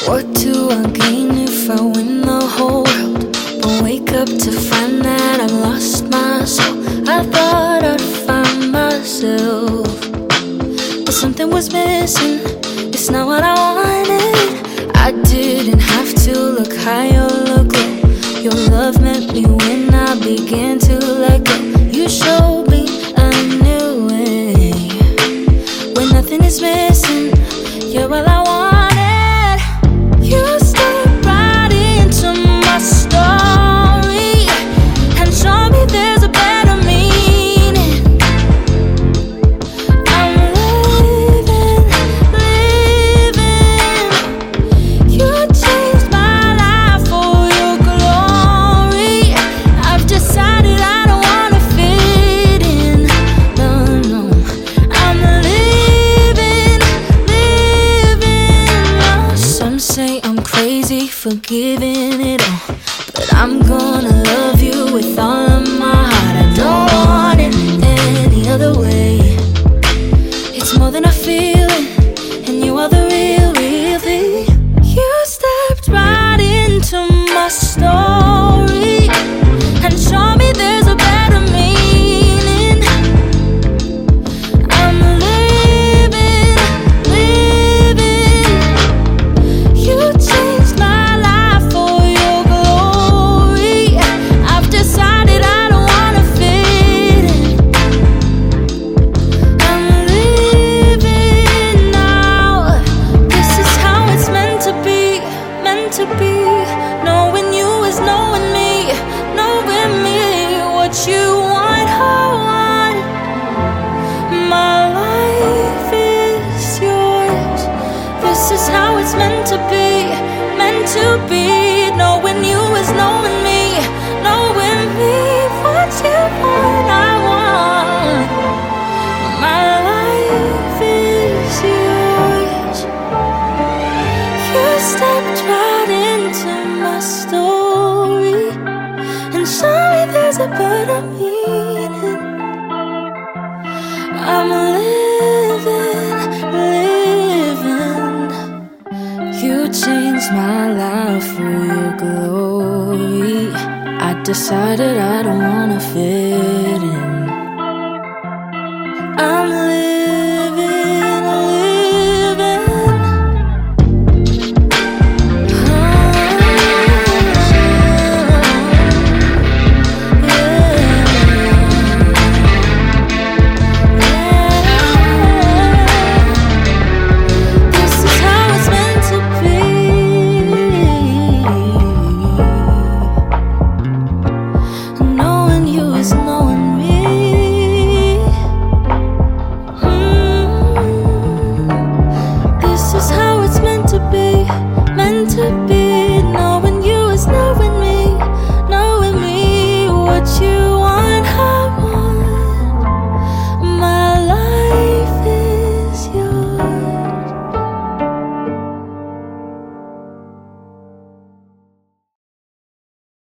What do I gain if I win the whole world, but wake up to find that I've lost my soul? I thought I'd find myself, but something was missing. It's not what I wanted. I didn't have to look high or look low. Your love met me when I began to let go. You showed me a new way, when nothing is missing. You're all I wanted. You stepped right into my story and showed me there's a better meaning. I'm living. You changed my life for your glory. I've decided I don't wanna fit in. No, I'm living. Some say I'm crazy for giving it all, but I'm gonna love you with all of my heart. I don't want it any other way. It's more than I feel it, and you are the real thing. You stepped right into my story and showed me there's a better meaning. I'm living. You changed my life for your glory. I've decided I don't wanna fit in. I'm living now. This is how it's meant to be, meant to be. Knowing you is knowing me, knowing me. What you want, I want. My life is yours. This is how it's meant to be, meant to be. Knowing you is knowing me, knowing me. What you want, I want. My life is yours. You stepped right into my story and showed me there's a better meaning. I'm living. You changed my life for your glory. I decided I don't wanna fit